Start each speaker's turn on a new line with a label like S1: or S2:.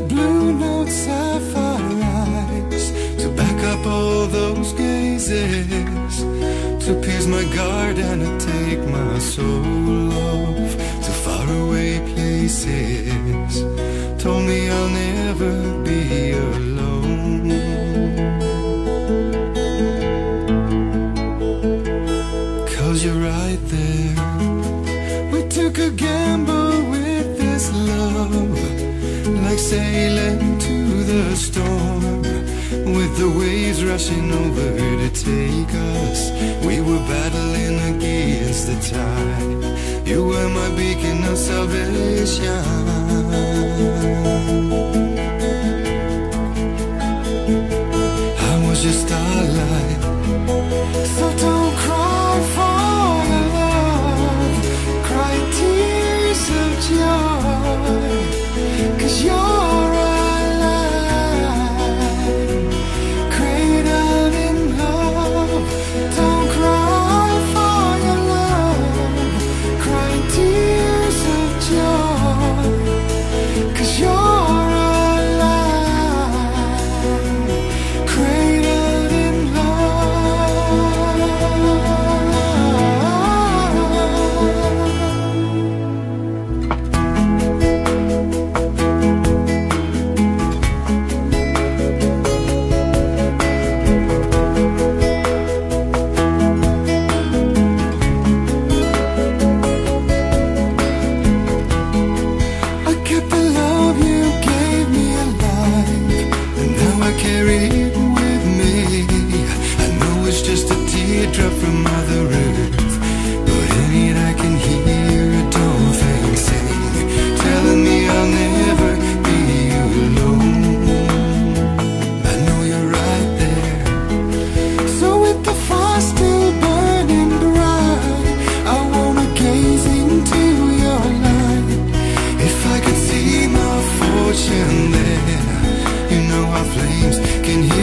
S1: blue note sapphire eyes to back up all those gazes, to pierce my guard and to take my soul off to faraway places. Told me I'll never be alone. 'Cause you're right there. We took a gamble with this love, like sailing to the storm, with the waves rushing over to take us. We were battling against the tide. You were my beacon of salvation. I was your starlight. So don't cry for your love, cry tears of joy, 'cause you're alive, cradled in love. Don't cry for your love, cry tears of joy, 'cause you're alive, cradled in teardrop from Mother Earth, but in it I can hear a dolphin sing, telling me I'll never be alone. I know you're right there. So with the fire still burning bright, I wanna gaze into your light. If I could see my fortune there, you know our flames can hear